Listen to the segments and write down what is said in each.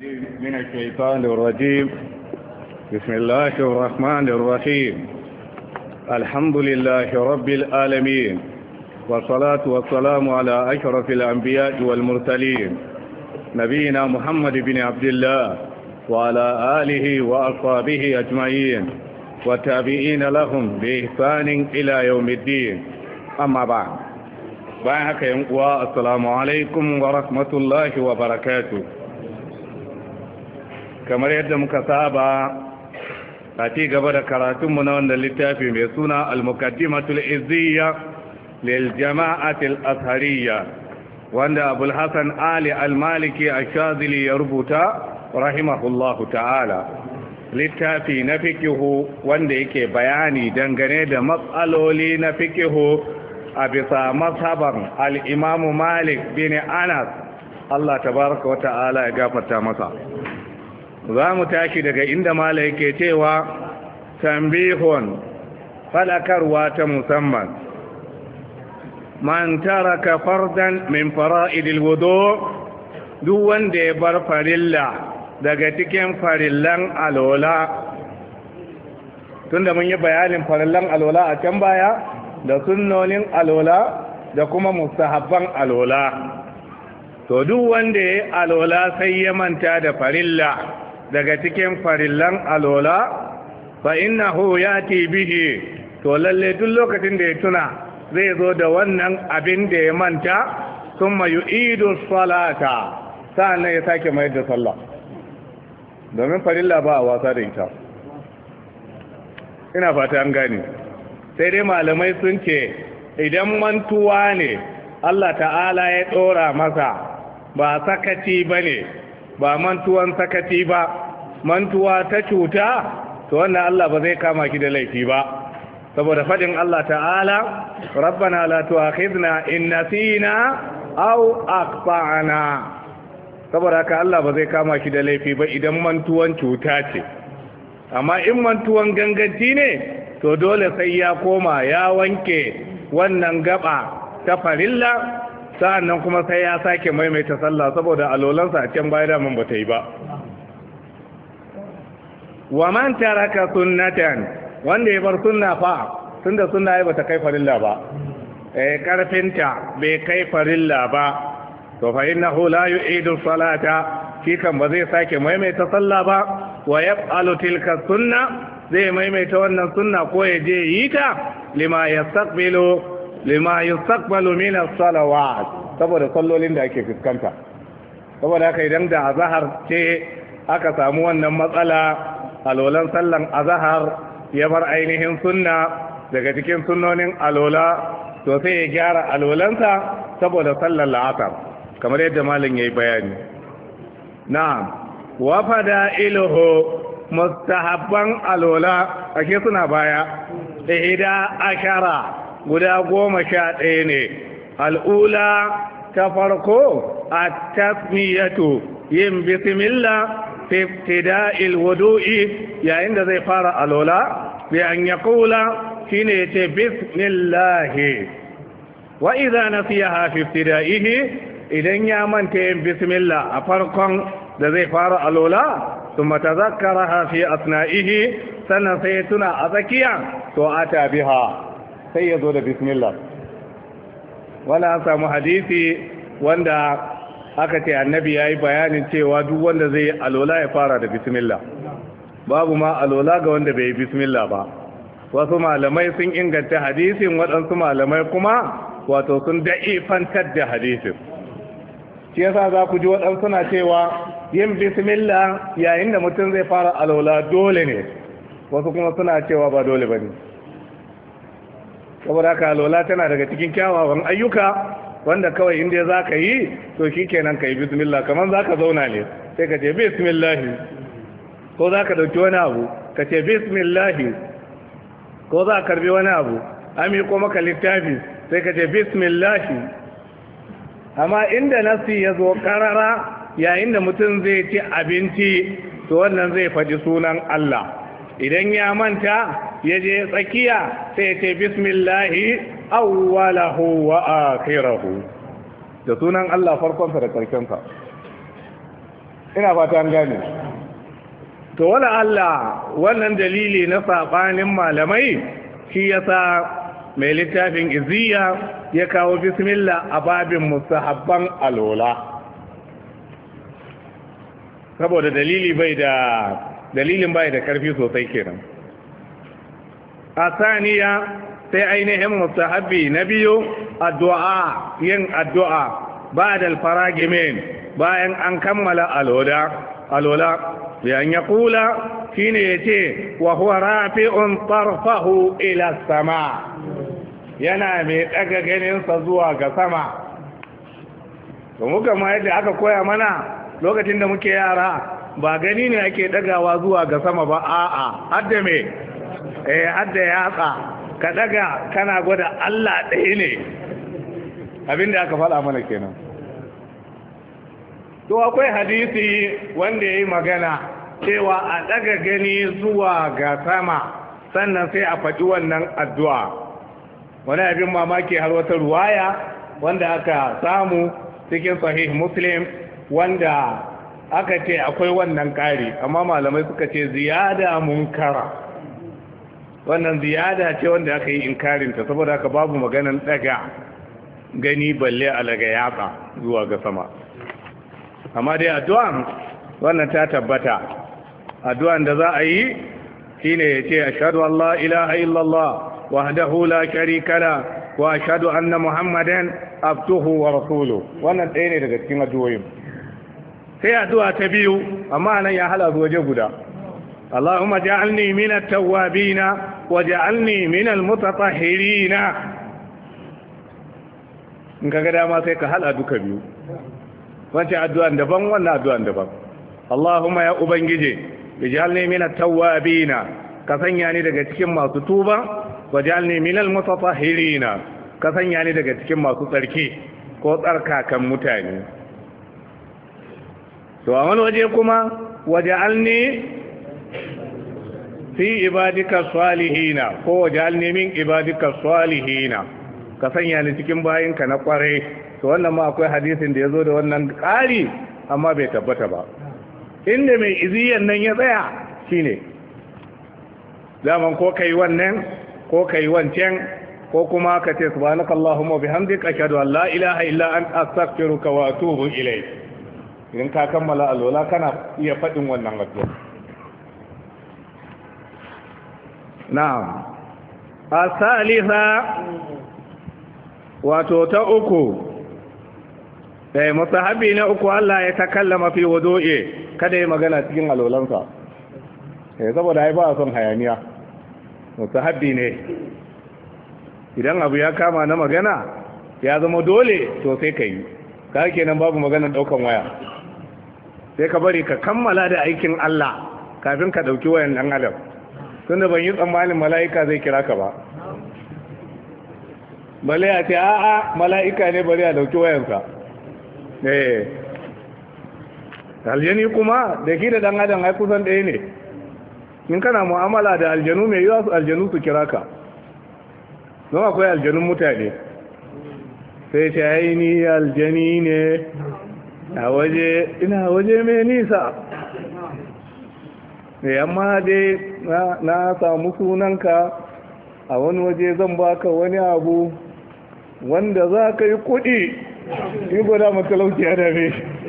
من الشيطان الرجيم. بسم الله الرحمن الرحيم. الحمد لله رب العالمين، والصلاة والسلام على أشرف الأنبياء والمرسلين نبينا محمد بن عبد الله وعلى آله وأصحابه أجمعين والتابعين لهم بإحسان إلى يوم الدين. أما بعد، السلام عليكم ورحمة الله وبركاته. kamar yadda muka saba a ci gaba da karatunmu na wannan littafi mai suna al-muqaddimatul izziyya lil jama'atil azhariyya, wanda Abul Hasan Ali al-Maliki ash-Shazili ya rubuta rahimahullahu ta'ala. Littafi na fikihu wanda yake bayani dangane da matsaloli na fikihu a bisa mazhaban al-Imam Malik bin Anas, Allah tabaraka wa ta'ala ya gafarta masa. za mu tashi daga inda mala yake cewa tambihun, falakarwa ta musamman. Man taraka fardan min fara'idil wudu, duk wanda ya bar farilla daga cikin farillan alola. Tunda mun yi bayanin farillan alola a can baya, da sunnonin alola da kuma mustahabban alola. To duk wanda ya alola sai ya manta da farilla daga cikin farillan alola, fa innahu yati bihi, to lalle duk lokacin da ya tuna zai zo da wannan abin da ya manta, thumma yu'idu salata, sannan ya sake mayar da sallah, domin farilla ba a wasa da ita. Ina fata an gane. Sai dai malamai sun ce idan mantuwa ne Allah ta'ala ya dora masa, ba sakaci bane, ba mantuwan sakaci ba, mantuwa ta cuta, to wannan Allah ba zai kama ki da laifi ba, saboda fadin Allah ta'ala rabbana la tu'akhidna in nasina aw akhtana. Saboda haka Allah ba zai kama ki da laifi ba idan mantuwan cuta ce. Amma in mantuwan ganganci ne, to dole sai ya koma ya wanke wannan gaba ta farilla, sa'annan kuma sai ya sake maimaita sallah, saboda alolansa a can baya da mun bata yi ba. Wa man taraka sunnatan, wanda ya bar sunna fa, tunda sunna ya bata kai farilla ba, karfinta bai kai farilla ba, to fa innahu la yu'idu salata, shi kan ba zai sake maimaita sallah ba. Wa yaf'alu tilka sunna, zai maimaita wannan sunna ko ya je yi ta lima yastaqbalu min as-salawat, saboda sallolin da ake fuskanta. Saboda haka idan da azhar ce aka samu wannan matsala, alolan sallan azhar ya bar ainihin sunna daga cikin sunnonin alola, to sai ya gyara alolansa saboda sallar la'asar, kamar yadda malam yayi bayani. Na'am, wa fada'iluhu, mustahabban alola ake suna baya, ashara, guda 11 ne. Al'ula ta farko a tasmiyatu, yin bismillah fi ibtida'il wudu'i, yayin da zai fara alola, bi an yaqula, shine yace bismillah. Wa idza nasiyaha fi ibtida'ihi, idan ya manta yin bismillah a farkon da zai fara alola, thumma tazakkaraha fi asna'ihi, sannan sai tuna a tsakiya, to ata biha, sai ya zo da bismillah. Wala an samu hadisi wanda aka ce annabi ya yi bayanin cewa duk wanda zai yi alola ya fara da bismillah. Babu ma alola ga wanda bai yi bismillah ba. Wasu malamai sun inganta hadisin, waɗansu malamai kuma wato sun da'ifantar da hadisin. Shi yasa za ku ji waɗansu na cewa yin bismillah yayin da mutum zai fara alola dole ne, wasu kuma suna cewa ba dole ba ne. Saboda haka alola tana daga cikin kyawawan ayyuka wanda kawai inda za ka yi, to shi kenan ka yi bismillah. Kamar za ka zauna ne sai ka ce bismillahi, ko za ka dauki wani abu ka ce bismillahi, ko za ka karbi wani abu ami ko maka littafi sai ka ce bismillahi. Amma inda nasi ya zo karara yayin da mutum zai ci abinci, to wannan zai faɗi sunan Allah. Idan ya manta ya je tsakiya sai ya ce bismillahi awwalahu wa akhirahu, da sunan Allah farkonsa da karshensa. ina fata an gane. To wala Allah wannan dalili na sabanin malamai shi yasa mai littafin iziya ya kawo bismillah a babin mustahabban alola, saboda dalilin bai da karfi sosai kenan. A saniya sai ainihin mustahabbi na biyu addu'a, yin addu'a ba'da al-faragimin, bayan an kammala alola bayan ya kula shine yace wa huwa rafi'un tarfahu ila sama, yana mai daga ganinsa zuwa ga sama. to muka ma yadda aka koya mana lokacin da muke yara, ba gani ne ake dagawa zuwa ga sama ba, a'a hadda me hadda yatsa ka daga kana gwada Allah ɗaya ne, abinda aka faɗa mana kenan. to akwai hadisi wanda yayi magana cewa a daga gani zuwa ga sama sannan sai a faɗi wannan addu'a. wani abin mamaki har wata ruwaya wanda aka samu cikin sahih Muslim wanda aka ce akwai wannan ƙari, amma malamai suka ce ziyada munkara, wannan ziyada ce wanda aka yi inkarinta, saboda haka babu maganan daga gani balle alaga yatsa zuwa ga sama. amma dai addu'an wannan ta tabbata, addu'an da za a yi shine yace ashhadu an la ilaha illallah wahdahu la sharika la wa ashhadu anna muhammadan abduhu wa rasuluhu. wannan ɗaya ne daga cikin addu'o'in. sai addu'a ta biyu, amma nan ya hala waje guda, Allahumma ja'alni minat tawwabina wa ja'alni minal mutatahhirina. in kaga dama sai ka hala duka biyu, wancan addu'an daban, wannan addu'an daban. Allahumma ya ubangije ij'alni minat tawwabina, ka sanya ni daga cikin masu tuba, waj'alni minal mutatahhirina, ka sanya ni daga cikin masu tsarki ko tsarkakan mutane. to a wani waje kuma waj'alni fi ibadika salihina, ko waj'alni min ibadika salihina, ka sanya ni cikin bayinka na kware. to wannan ma akwai hadisin da yazo da wannan ƙari, amma bai tabbata ba. inda mai iziyan nan ya tsaya shine zaman ko kai wannan ko kai wancan, ko kuma ka ce subhanakallahumma bihamdika ashhadu an la ilaha illa anta astaghfiruka wa atubu ilayk. idan ka kammala alwala kana iya faɗin wannan addu'a. na'am. asalisa wato ta uku, mustahabi na uku, Allah ya takallama fi wudu'i, kada ya magana cikin alwalansa, saboda ai ba son hayaniya. mustahabi ne idan abu ya kama na magana ya zama dole, to sai ka yi, ka kenan babu magana daukan waya, sai ka bari ka kammala da aikin Allah kafin ka dauki wayan dan adam, tunda ban yi tsammanin mala'ika zai kira ka ba, bale ya ce a'a mala'ika ne bari a dauki wayansa. aljani kuma da ki da dan adam ai kusan ɗaya ne. in kana mu'amala da aljanu mai yiwa su aljanu su kira ka, don akwai aljanun mutane, sai ce ai ni aljani ne ina waje mai nisa, amma dai na samu sunanka a wani waje, zan baka wani abu wanda za ka yi kuɗi, yi gwada matalauci ya dame.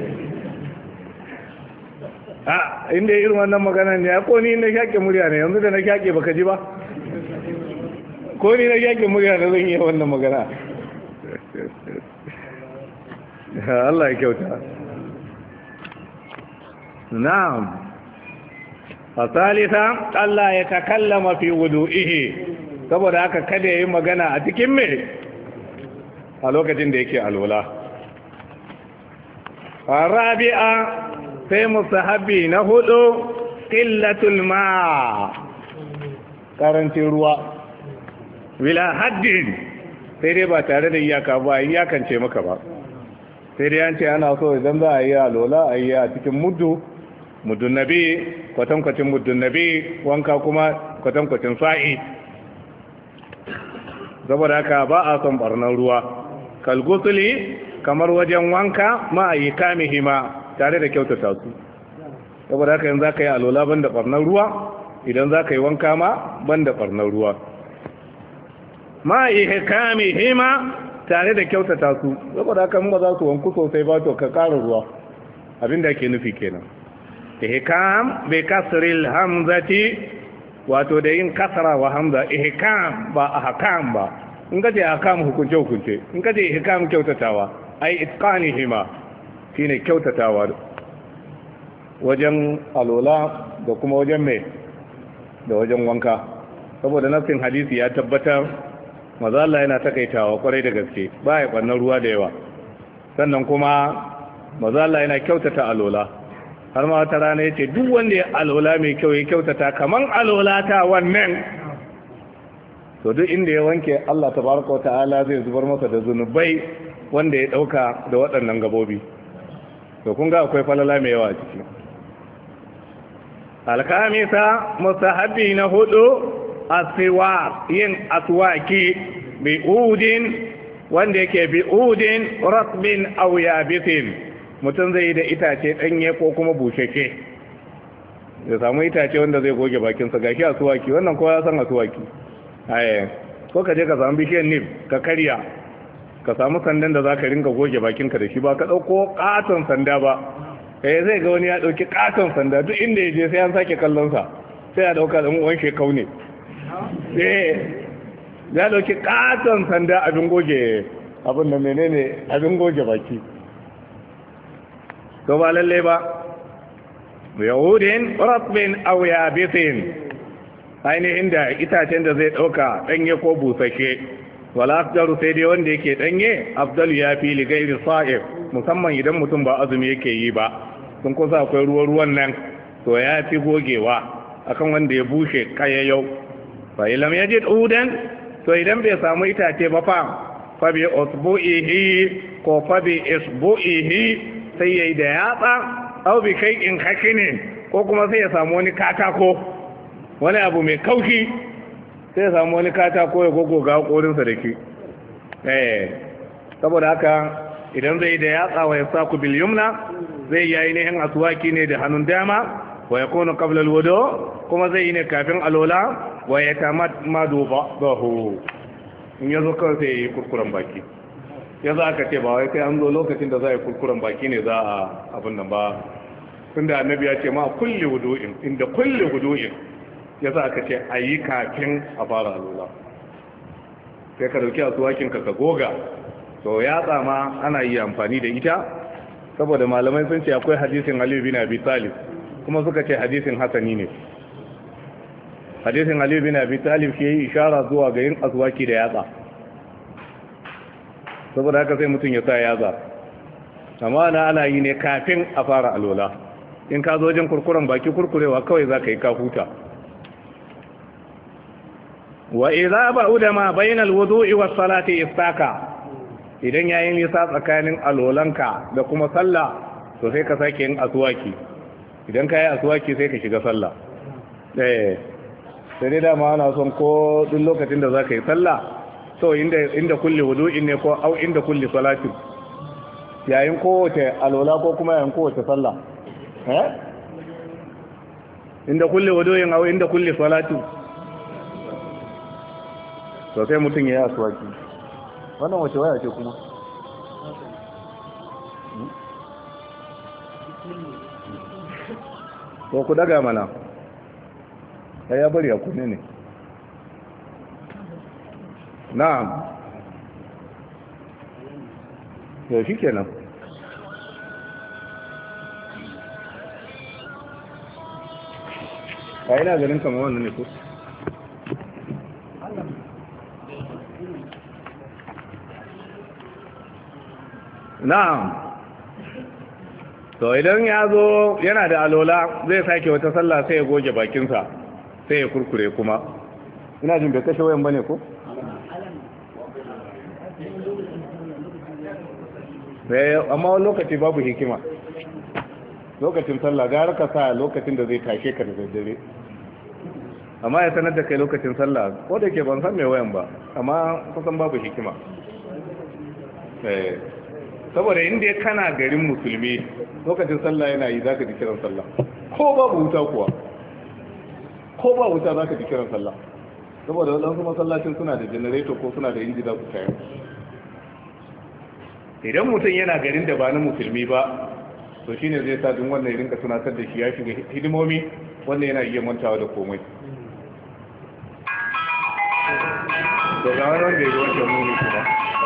inda irin wannan magana ne, ko ni na shaƙe murya ne, yanzu da na shaƙe baka ji ba, ko ni na shaƙe murya ne zan iya wannan magana. Allah ya kyauta. na'am. asalisa Allah ya takallama fi wudu'ihi, saboda haka kada yayi magana a cikin me, a lokacin da yake alwala. rabi'a sai musahabi na hudu, qillatul ma, karancin ruwa, bila haddin, sai dai ba tare da iyaka ba, iyakance maka ba, sai dai an ce ana so idan za a yi alwala a yi a cikin muddun nabi, kwatankwacin muddun nabi, wanka kuma kwatankwacin sa'i. saboda haka ba a son barnar ruwa, kalgusuli kamar wajen wanka ma a yi kamihima tare da kyautata su. saboda haka yanzu zaka yi alola banda barnar ruwa, idan zaka yi wanka ma banda barnar ruwa. ma ihkamihima tare da kyautata su, saboda haka mun ba za su wanku sosai ba to ka ƙara ruwa, abinda ake nufi kenan. ihkam bi kasril hamzati, wato da yin kasra wa hamza. ihkam ba ahkam ba, in kace ahkam hukunce hukunce, in kace ihkam kyautatawa, ai itqanihima shine kyautatawa wajen alola da kuma wajen mai da wajen wanka, saboda nafsin hadisi ya tabbatar maza Allah yana takaitawa kwarai da gaske, ba ya ɓannan ruwa da yawa, sannan kuma maza Allah yana kyautata alola, har ma wata rana ya ce duk wanda ya alola mai kyau ya kyautata kaman alola ta wannan, to duk inda ya wanke Allah tabaraka ta'ala zai zubar masa da zunubai wanda ya ɗauka da waɗannan gabobi. to kun ga akwai falala mai yawa ciki. alkamisa mustahabbi na hudu asiwa, yin aswaki bi udin, wanda yake bi udin rasbin aw yabisin, mutum zai yi da itace danye ko kuma busheke, ya samu itace wanda zai goge bakinsa. gashi aswaki wannan kowa ya san aswaki. ko ka je ka samu bishiyar nif ka karya, ka samu sandan da za ka ringa goge bakinka da shi, ba ka ɗauko ƙaton sanda ba. zai ga wani ya ɗauki ƙaton sanda, duk inda ya je sai an sake kallonsa, sai ya ɗauka ɗan uwan shekau ne. ya ɗauki ƙaton sanda abin goge abin da menene abin goge baki. to ba lalle ba. yahudin rasbin aw yabisin, ainihin da itacen da zai ɗauka ɗanye ko busashe. wala afdalu sai dai wanda yake ɗanye, afdalu ya fi li gairi sa'ir, musamman idan mutum ba azumi yake yi ba, sun kusa akwai ruwan nan, to ya fi gogewa akan wanda ya bushe kayayyau. fa ilam yajid udan, to idan bai samu itace ba fa bi usbu'ihi ko fa bi isbu'ihi, sai yayi da yatsa, aw bi kai'in hakinin, ko kuma sai ya samu wani katako, wani abu mai kaushi, sai ya samu wani katako ya gogoga haƙorinsa da ke. saboda haka idan zai da yatsa wa ya saku bil yumna, zai yi ainihin aswaki ne da hannun dama, wa ya kone qablal wudu, kuma zai yi ne kafin alola, wa ya tamaddu ba'dahu, in yazo kawai sai yi kurkuren baki. yanzu aka ce ba wai sai an zo lokacin da za a yi kurkuren baki ne za a abin nan ba, tunda annabi ya ce ma kulli wudu'in, inda kulli wudu'in, yasa aka ce a yi kafin a fara alola. sai ka dauki asuwakinka ka goga, to yatsa ma ana yi amfani da ita, saboda malamai sun ce akwai hadisin Ali bin Abi Talib, kuma suka ce hadisin hasani ne. hadisin Ali bin Abi Talib ke yi ishara zuwa ga yin asuwaki da yatsa, saboda haka sai mutum ya sa yatsa, amma ana yi ne kafin a fara alola. in ka zo wajen kurkuren baki, kurkurewa kawai za ka yi ka huta. wa idza ba'uda ma bainal wudu'i was salati istaka, idan yayin nisa tsakanin alolanka da kuma sallah, to sai ka sake yin aswaki. idan ka yi aswaki sai ka shiga sallah. sai dai dama ana son ko duk lokacin da za ka yi sallah, to inda kulli wudu'in ne ko au inda kulli salati, yayin kowace alola ko kuma yayin kowace sallah. inda kulli wudu'in au inda kulli salati, to sai mutum ya yi aswaki. wannan wace waya ce kuma? to ku daga mana, ya bari a kunne ne. na'am, to shi kenan. a ina ganin kama wannan ne ko? na'am. to idan ya zo yana da alola zai sake wata sallah, sai ya goge bakinsa, sai ya kurkure kuma. ina jin bai kashe wayan bane ko? amma wani lokaci babu hikima, lokacin sallah gara ka sa lokacin da zai tashe ka da daddare, amma ya sanar da kai lokacin sallah, ko da ke ban san mai wayan ba, amma kusan babu hikima. saboda inda kana garin musulmi lokacin sallah yana yi zaka ji kiran sallah, ko babu wuta kuwa, ko ba wuta za ka ji kiran sallah, saboda waɗansu masallacin suna da janareto ko suna da inji za su kayan. Idan mutum yana garin da ba na musulmi ba, to shine zai sa duk wannan ya rinka tunatar da shi ya shiga hidimomi, wannan yana iya mantawa da komai. To ga wani wanda ya yi wancan muni kuma.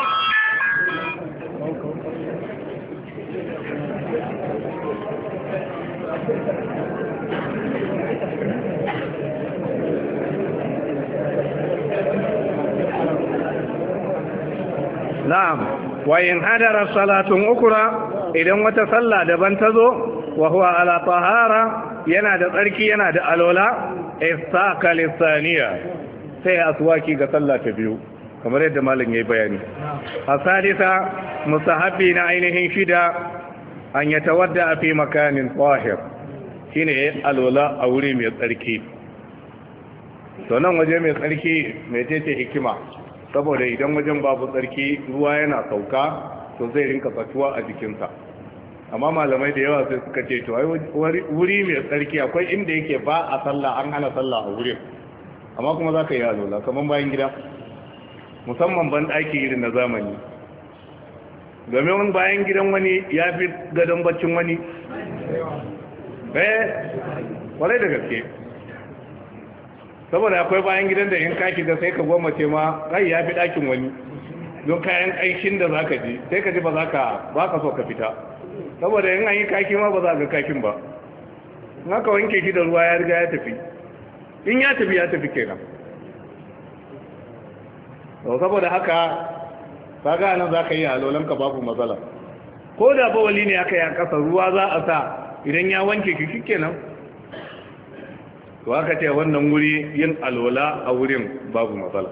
Na'am, wa in hadara salatun ukra, idan wata sallah daban ta zo wa huwa ala tahara, yana da tsarki yana da alola, istaqa lisaniya, sai aswaki ga sallah ta biyu kamar yadda malam yayi bayani. Asadisa mustahabbi na ainihin shida an yatawadda fi makanin tahir, shine alola a wuri mai tsarki. To nan waje mai tsarki mai ce hikima, saboda idan wajen babu tsarki ruwa yana sauka to zai rinka fatuwa a jikinsa. Amma malamai da yawa sai suka ce to ai wuri mai tsarki akwai inda yake ba a sallah, an hana sallah a wurin, amma kuma za ka yi alola kamar bayan gida, musamman ban ɗaki irin na zamani. Domin bayan gidan wani ya fi gadon baccin wani, kwarai da gaske, saboda akwai bayan gidan da in kaki da sai ka gwammace ma rai ya fi ɗakin wani, don kayan aikin da za ka ji sai ka ji ba ka so ka fita, saboda in an yi kaki ma ba za ga kakin ba, in aka wanke shi da ruwa ya riga ya tafi, in ya tafi kenan. Saboda haka kaga nan za ka yi halolanka babu matsala, ko da bawali ne aka yi a ƙasa ruwa za a sa idan ya wanke shi kenan. To aka ce wannan wuri yin alwala a wurin babu matsala.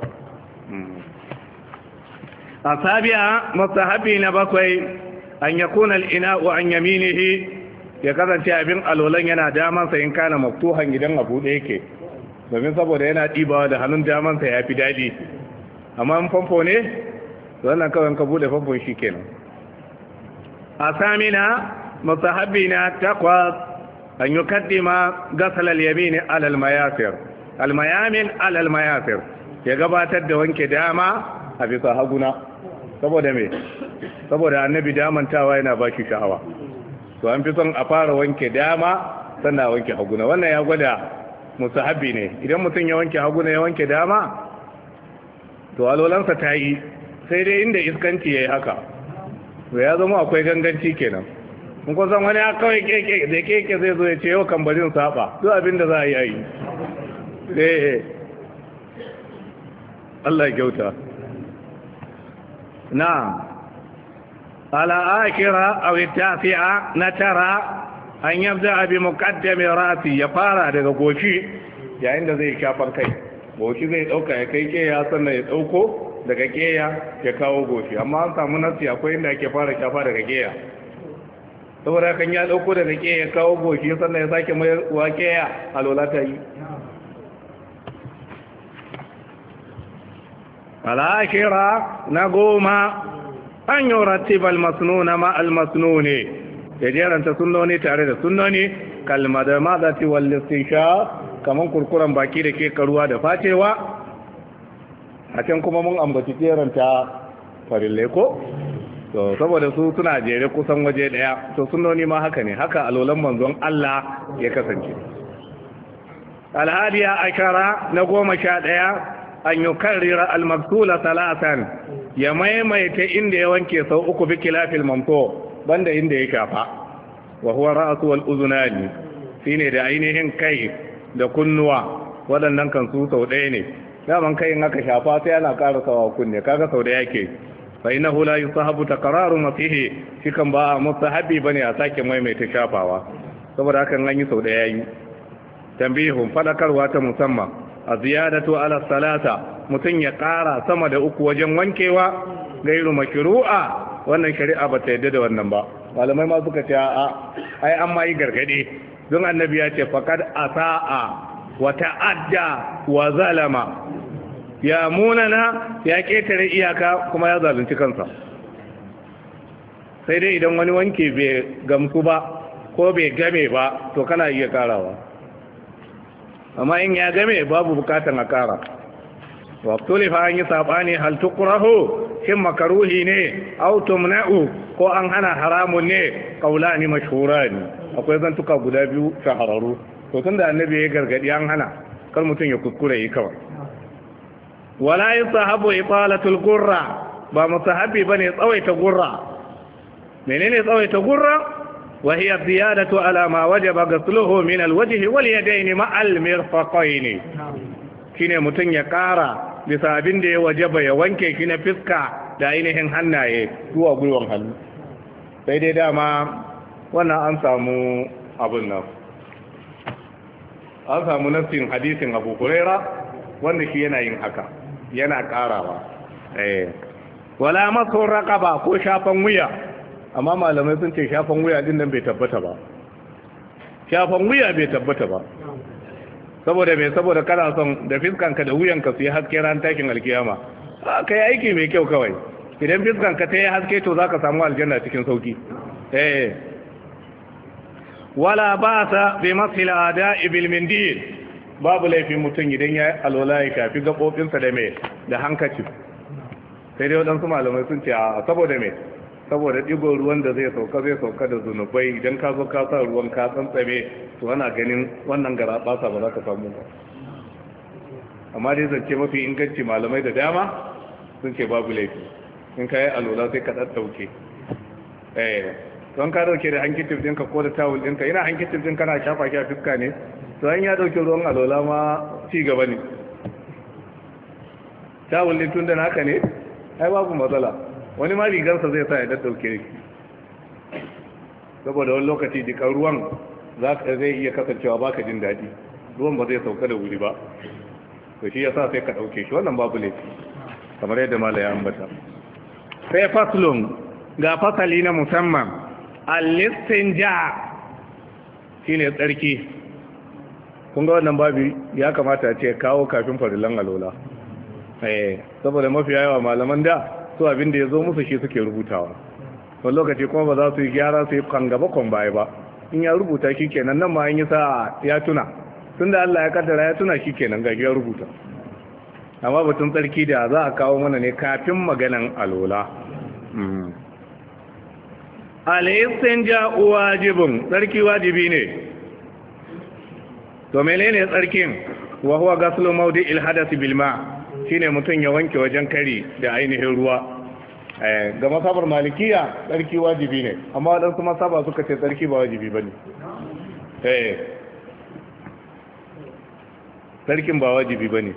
A sabiya mustahabi na bakwai an yakuna al-ina'u an yaminihi, ya kasance abin alwalan yana damansa in kana maftuhan idan abu da yake, domin saboda yana ɗibawa da hannun damansa ya fi daɗi. Amma in famfo ne wannan kawai ka bude famfon shi kenan. A samina mustahabi na takwas an yi kaddima gasal al-yamin ala al-mayasir, al-mayamin ala al-mayasir, ya gabatar da wanke dama a bisa haguna. Saboda me? Saboda annabi damantawa yana baki sha'awa, to an fi son a fara wanke dama sannan wanke haguna. Wannan ya gwada musahabi ne, idan mutum ya wanke haguna ya wanke dama to alolansa ta yi, sai dai inda iskanci ya yi haka, to ya zama akwai ganganci kenan. in kun san wani ya kawai keke da keke zai zo ya ce yau kan barin saba duk abin da za a yi Allah ya kyauta. na'am ala akira aw tafi'a na tara an yabda bi muqaddami ra'si, ya fara daga goshi yayin da zai shafar kai. Goshi zai dauka ya kai keya sannan ya dauko daga keya ya kawo goshi, amma an samu nasi akwai inda ake fara shafa daga keya, saboda kan ya dauko daga keya ya kawo goshi sannan ya sake mai wa keya alola ta yi. al'ashira na goma an yi rattibal masnuna ma al-masnuni, ya jeranta sunnoni tare da sunnoni, kalmada mazati wal istisha, kaman kurkuran baki da ke karuwa da facewa. A can kuma mun ambaci jeranta farille ko, to saboda su suna jere kusan waje daya, to sunnoni ma haka ne, haka alolan manzon Allah ya kasance. Alhadiya ashara na 11 an yi karrira al-maktula talatan, ya maimaita inda ya wanke sau uku bi kilafil mamto, banda inda ya shafa. Wa huwa ra'su wal uzunani, shine da ainihin kai da kunnuwa, waɗannan kan su sau ɗaya ne. Daman kai in aka shafa sai ana ƙara sawa kunne, kaga sau ɗaya yake. Fa innahu la yusahabu takraru mafihi, shi kan ba mustahabi bane a sake maimaita shafawa, saboda hakan an yi sau ɗaya yayi. Tambihun fadakarwa ta musamman, a ziyadatu ala salata, mutum ya ƙara sama da uku wajen wankewa, gairu makru'a, wannan shari'a ba ta yadda da wannan ba. Malamai ma suka ce a ai an ma yi gargade, don annabi ya ce faqad asa'a wa ta'adda wa zalama, ya munana ya ketare iyaka kuma ya zalunci kansa. Sai dai idan wani wanke bai gamsu ba, ko bai game ba to kana iya karawa, amma in ya game babu bukatan a kara. waktuli fa an yi sabani hal tukrahu shin makaruhi ne aw tumna'u ko an hana haramun ne qaulani mashhurani akwai zantuka guda biyu shahararru. to tunda annabi ya gargadi an hana kar mutum ya kuskure yi kawai. wala yusahabu italatul gurra, ba musahabi bane tsawaita gurra. menene tsawaita gurra? wa hiya ziyadatu ala ma wajaba ghusluhu min alwajhi wal yadayn ma al mirfaqayn. shine mutum ya kara bisa abin da ya wajaba ya wanke shi na fiska da ainihin hannaye zuwa gwiwan hannu. sai dai dama wannan an samu abin nan, an samu nassin hadisin Abu Huraira wanda shi yana yin haka, yana karawa. wala masu raqaba ko shafan wuya, amma malamai sun ce shafan wuya din nan bai tabbata ba. shafan wuya bai tabbata ba saboda me? saboda kana son da fiskanka da wuyanka su yi haske ran takin alkiyama. kai aiki mai kyau kawai. idan fiskanka ta yi haske to zaka samu aljanna cikin sauki. wala ba'sa bi masil ada'i bil mindil, babu laifin mutum idan ya alwala ya shafi gabobinsa da me da hankaci. sai dai wadansu malamai sun ce a saboda me? saboda digon ruwan da zai sauka da zunubai. idan ka zo ka sa ruwan ka tsantsame to ana ganin wannan gara basa ba za ka samu ba. amma dai zance mafi inganci malamai da dama sun ce babu laifi in ka yi alwala sai ka ɗaɗɗauke. don ka dauke da hankitif ɗinka ko da tawul ɗinka, ina hankitif ɗin kana shafa shi a fuska ne, to an ya dauke ruwan alola ma ci gaba ne. tawul ɗin tun da naka ne ai babu matsala. wani ma rigarsa zai sa ya daddauke shi, saboda wani lokaci jikan ruwan zai iya kasancewa baka jin daɗi, ruwan ba zai sauka da wuri ba, to shi yasa sai ka ɗauke shi, wannan babu laifi kamar yadda mala ya ambata. sai faslun, ga fasali na musamman, al-istinja shine tsarki. kun ga wannan babu ya kamata a ce kawo kafin farilan alola, saboda mafi yawa malaman da su abin da ya zo musu shi suke rubutawa. wani lokaci kuma ba za su yi gyara su yi kan gaba kan baya ba. in ya rubuta shi kenan, nan ma an yi sa ya tuna, tun da Allah ya kaddara ya tuna shi kenan ga ya rubuta. amma batun tsarki da za a kawo mana ne kafin maganan alola. al-istinja wajibun, tsarki wajibi ne. to menene tsarkin? wa huwa ghaslu mawdi'il hadath bil ma', shine mutum ya wanke wajen kari da ainihin ruwa. ga masabar malikiya tsarki wajibi ne, amma wadansu masaba suka ce tsarki ba wajibi bane. tsarkin ba wajibi bane.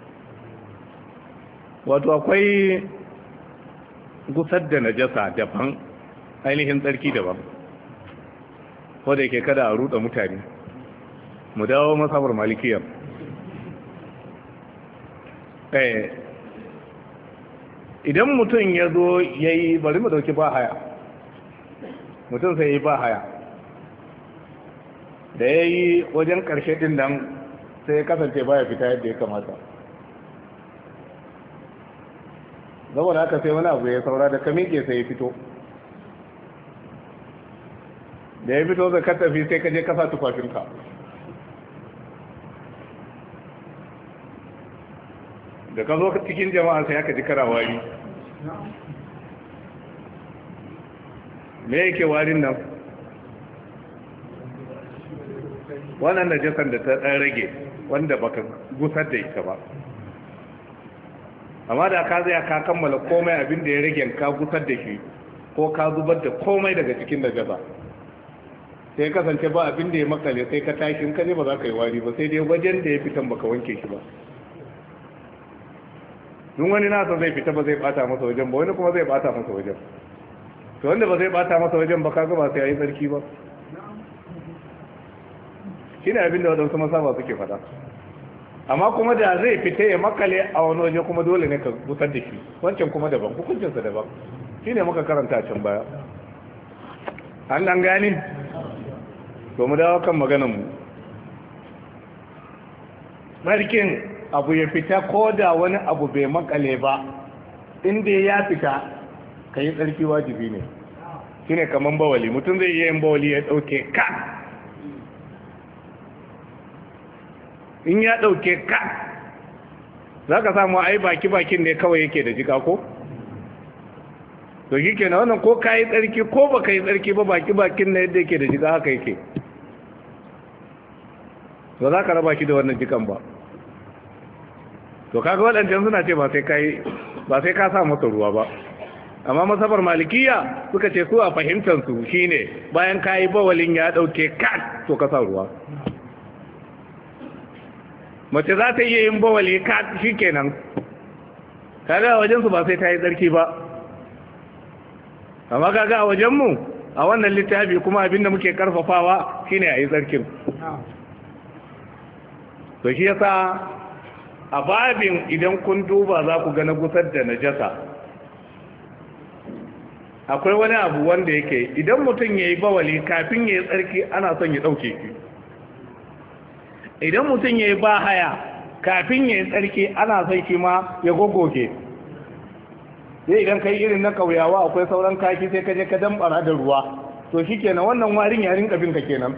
wato akwai gusar da najasa daban, ainihin tsarki daban, wadda yake kada a ruɗa mutane. mu dawo masabar malikiyar. idan mutum ya zo ya yi, bari mu dauki ba haya, mutum sai ya yi ba haya, da ya yi wajen ƙarshe ɗin nan sai ya kasance ba ya fita yadda ya kamata. saboda haka sai wani abu ya saura da kamike sai ya fito. da ya fito zai tafi sai ka je kasa tufafinka. da ka zo cikin jama'a sai aka ji kara wari. me yake warin nan? wannan najasan da ta ɗan rage wanda baka gusar da ita ba. amma da ka zai ka kammala komai abin da ya rage ka gusar da shi, ko ka zubar da komai daga cikin najasa, sai kasance ba abin da ya makale, sai ka tashi in ka ne ba za ka yi wari ba, sai dai wajen da ya fitan baka wanke shi ba. duk wani nasa zai fita ba zai bata masa wajen ba, wani kuma zai bata masa wajen. to wanda ba zai bata masa wajen ba kaga ba sai yayi tsarki ba. shine abin da wadansu masaba suke fada. amma kuma da zai fita ya makale a wani waje kuma dole ne ka gusar da shi, wancan kuma daban, hukuncinsa daban. shine muka karanta can baya. an dan gani to mu dawo kan maganar mu. barkin abu ya fita ko da wani abu bai makale ba, inda ya fita ka yi tsarki wajibi ne. shine kaman bawali mutum zai iya yin bawali ya dauke ka in ya dauke ka zaka samu ai bakin ne kawai yake da jika ko to kike na wannan ko kai tsarki ko baka yi tsarki ba bakin ne yadda yake da jika haka yake to za ka raba shi da wannan jikan ba to kaga waɗancan suna ce ba sai ka sa masa ruwa ba amma masabar malikiya suka ce su a fahimtar su shine bayan kayi bawalin ya dauke kat to ka sa ruwa mace za ta iya yin bawali kat shikenan kaga a wajen su ba sai ta yi tsarki ba amma kaga a wajen mu a wannan littafi kuma abinda muke karfafawa shine a yi tsarkin to shi yasa a babin idan kun duba za ku gana gusar da najasa akwai wani abu wanda yake idan mutum ya yi bawali kafin ya yi tsarki ana son ya ɗauke shi idan mutum ya yi bahaya kafin ya yi tsarki ana son shi ma ya gogoge sai idan kai irin na kauyawa akwai sauran kaki sai ka je ka dambara da ruwa to shi kenan wannan warin ya rinka binka kenan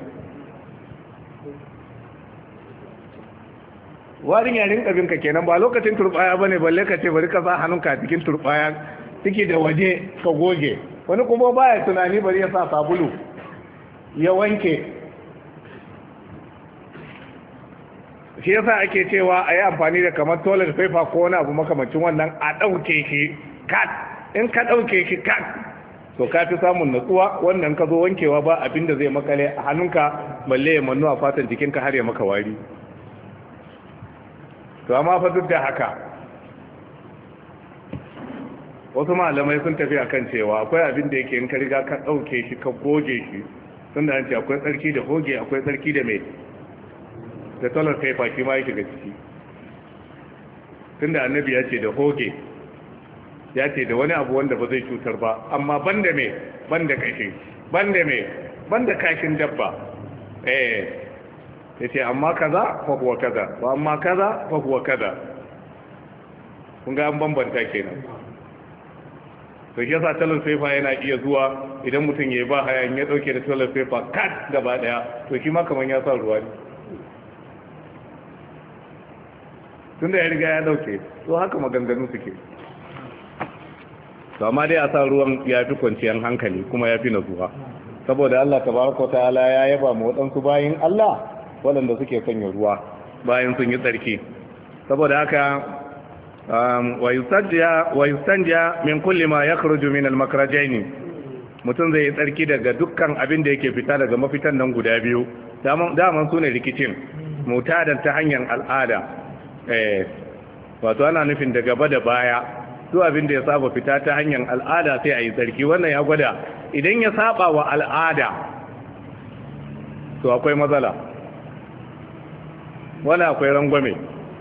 warin ya rinka binka kenan ba lokacin turbaya bane balle ka ce bari ka sa hannunka cikin turbaya ciki da waje ka goge wani kuma baya tunani bari ya sa sabulu ya wanke shi yasa ake cewa a yi amfani da kamar toilet paper ko wani abu makamacin wannan a ɗauke shi kat in ka ɗauke shi kat to ka fi samun natsuwa wannan ka zo wankewa ba abinda zai makale a hannunka balle ya mannu a fatan jikinka har ya maka wari to amma fa duk da haka wasu malamai sun tafi akan cewa akwai abin da yake in ka riga ka ɗauke shi ka goge shi tun da hanci akwai tsarki da goge akwai tsarki da mai da toilet paper shi ma ya shiga ciki tun da annabi ya ce da goge ya ce da wani abu wanda ba zai cutar ba amma banda mai banda kashin banda mai banda kashin dabba ya ce amma kaza fa huwa kaza wa amma kaza fa huwa kaza kun ga an bambanta kenan to shi yasa toilet paper yana iya zuwa idan mutum ya ba haya ya dauke da toilet paper kat gaba daya to shi ma kaman ya sa ruwa ne tunda ya riga ya dauke to haka maganganu suke to amma dai a sa ruwan ya fi kwanciyar hankali kuma ya fi natsuwa saboda Allah tabaraka ta'ala ya yaba mu wadansu bayin Allah waɗanda suke sanya ruwa bayan sun yi tsarki saboda haka wa yustanja min kulli ma yakhruju min al-makrajaini mutum zai yi tsarki daga dukkan abin da yake fita daga mafitan nan guda biyu daman su ne rikicin mutadan ta hanyar al'ada wato ana nufin da gaba da baya duk abin da ya saba fita ta hanyar al'ada sai a yi tsarki wannan ya gwada idan ya saba wa al'ada to akwai matsala wani akwai rangwame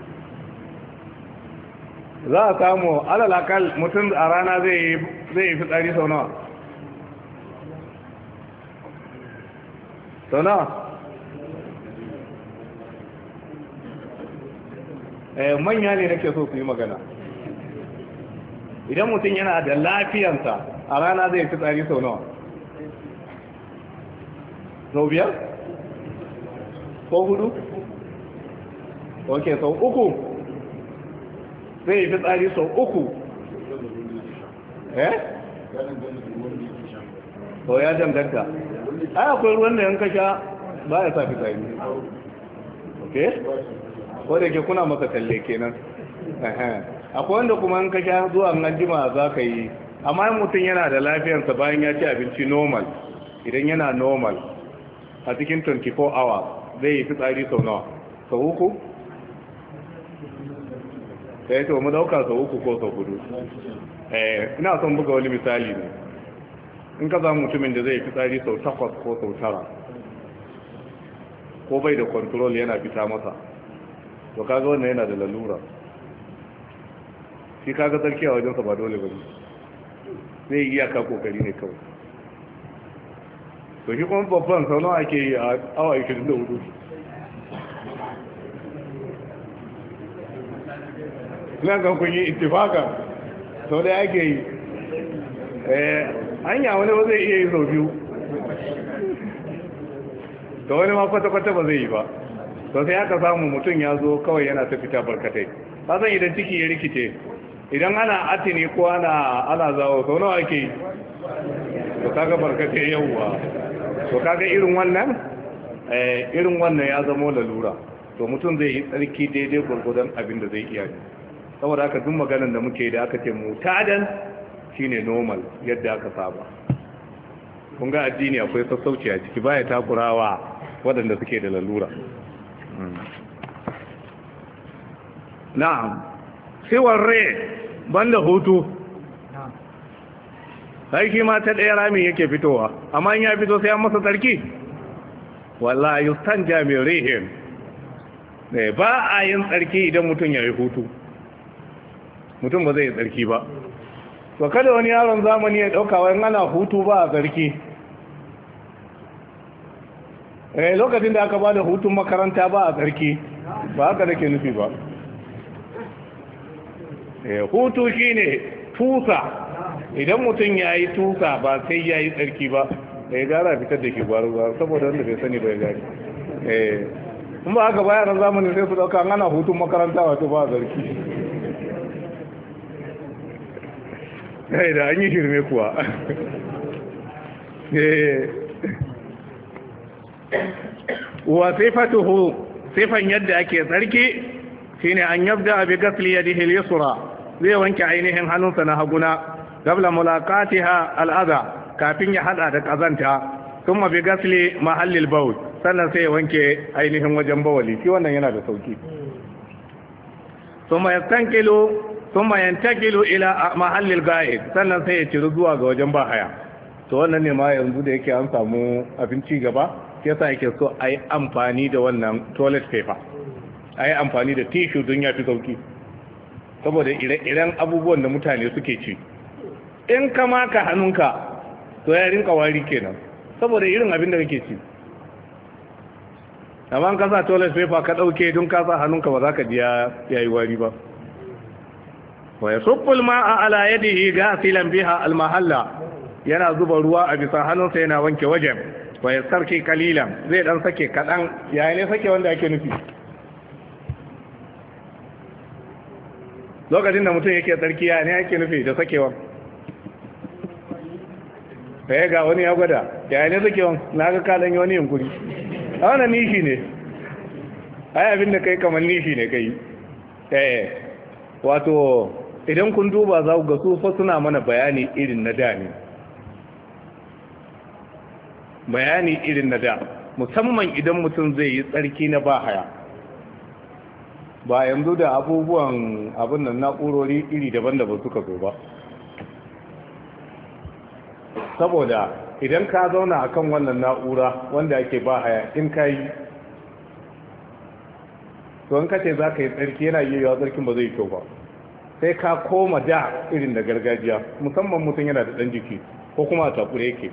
za a samu alalakal mutum a rana zai yi fitsari sau nawa manya ne nake so su yi magana idan mutum yana da lafiyansa a rana zai fitsari sau nawa sau biyar ko hudu ok sau uku zai yi fitsari sau uku to ya danganta ai akwai ruwan da yanka sha ba ya sa fitsari ok ko da ke kuna masa talle kenan akwai wanda kuma yanka sha zuwa nan jima za ka yi amma mutum yana da lafiyarsa bayan ya ci abinci normal idan yana normal a cikin 24 hours zai yi fitsari sau nawa sau uku sai to mu dauka sau uku ko sau hudu ina son buga wani misali ne in ka samu mutumin da zai fitsari sau 8 ko sau 9 ko bai da control yana fita masa to kaga wannan yana da lalura shi kaga tsarki a wajensa ba dole ba ne zai iyaka kokari ne kawai to shi kuma babban sau nawa ake yi a awa 24 nan kan kun yi ittifaka sau da ake yi hanya wani ba zai iya yi sau biyu da wani ma kwata-kwata ba zai yi ba to sai aka samu mutum ya zo kawai yana ta fita barkatai ba zan idan ciki ya rikice idan ana atini ko ana zawo sau nawa ake yi to kaga barkatai yawwa to kaga irin wannan ya zama lalura to mutum zai yi tsarki daidai gurgudan abin da zai iya saboda haka duk maganar da muke da aka ce mutadan shine normal yadda aka saba kun ga addini akwai sassauci a ciki baya takurawa waɗanda suke da lalura na'am siwar re banda hutu sarki ma ta ɗaya ramin yake fitowa amma in ya fito sai an masa sarki wallahi yustanja min rihim ba a yin tsarki idan mutum ya yi hutu mutum ba zai yi tsarki ba to kada wani yaron zamani ya dauka wani ana hutu ba a tsarki lokacin da aka ba da hutun makaranta ba a tsarki ba haka nake nufi ba hutu shine tusa idan mutum ya yi tusa ba sai ya yi tsarki ba ya gara fitar da ke gwaru saboda wanda bai sani bai gari in ba haka bayan zamanin sai su dauka ana hutun makaranta wato ba zarki kai da an yi shirme kuwa wa sifatuhu sifan yadda ake tsarki shine an yabda bi ghasli yadihi al-yusra zai wanke ainihin hannunsa na haguna qabla mulaqatiha al-adha kafin ya hada da kazanta kuma bi ghasli mahallil bawl sannan sai ya wanke ainihin wajen bawali shi wannan yana da sauki thumma yantakilu ila mahallil ga'id sannan sai ya ciri zuwa ga wajen bahaya to wannan ne ma yanzu da yake an samu abinci gaba yasa yake so a yi amfani da wannan toilet paper a yi amfani da tissue don ya fi sauki saboda ire-iren abubuwan da mutane suke ci in ka maka hannunka to ya rinka wari kenan saboda irin abin da kake ci amma ka sa toilet paper ka dauke don ka sa hannunka ba za ka ji ya yi wari ba wa yasubbul ma'a ala yadihi gasilan biha al mahalla yana zuba ruwa a bisa hannunsa yana wanke wajen wa yasarki kalilan zai dan sake kadan yayin ne sake wanda ake nufi lokacin da mutum yake tsarki ya ne ake nufi da sakewa sai ga wani ya gwada yayin ne sakewa na ga kalan wani yunkuri a wannan nishi ne ai abin da kai kamar nishi ne kai wato idan kun duba za ku ga su fa suna mana bayani irin na da ne bayani irin na da musamman idan mutum zai yi tsarki na bahaya ba yanzu da abubuwan abin nan na'urori iri daban-daban suka zo ba saboda idan ka zauna akan wannan na'ura wanda ake bahaya in ka yi to in ka ce za ka yi tsarki yana yi yawa tsarkin ba zai kyau ba sai ka koma da irin da gargajiya musamman mutum yana da ɗan jiki ko kuma a takure yake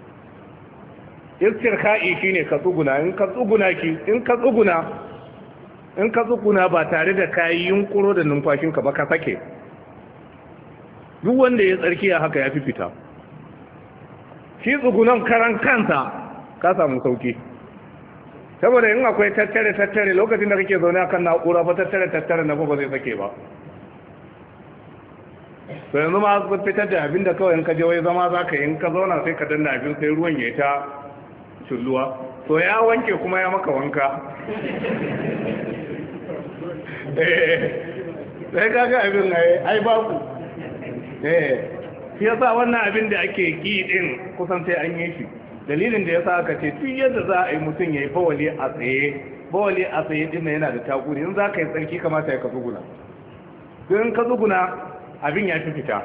istirka'i shine ka tsuguna in ka tsuguna ba tare da kayi yunkuro da numfashinka ba ka sake duk wanda ya tsarki a haka ya fi fita shi tsugunan karan kansa ka samu sauki saboda in akwai tattare lokacin da kake zaune akan na'ura ba tattare na ba zai sake ba to yanzu ma su fitar da abin da kawai in ka je wai zama za ka yi in ka zauna sai ka danna abin sai ruwan ya ta shulluwa to ya wanke kuma ya maka wanka sai kaga abin ai babu shi yasa wannan abin da ake ki din kusan sai an yi shi dalilin da yasa aka ce tun yadda za a yi mutum ya yi bawali a tsaye din yana da takuri in za ka yi tsarki kamata ya ka tsuguna in ka tsuguna abin ya fi fita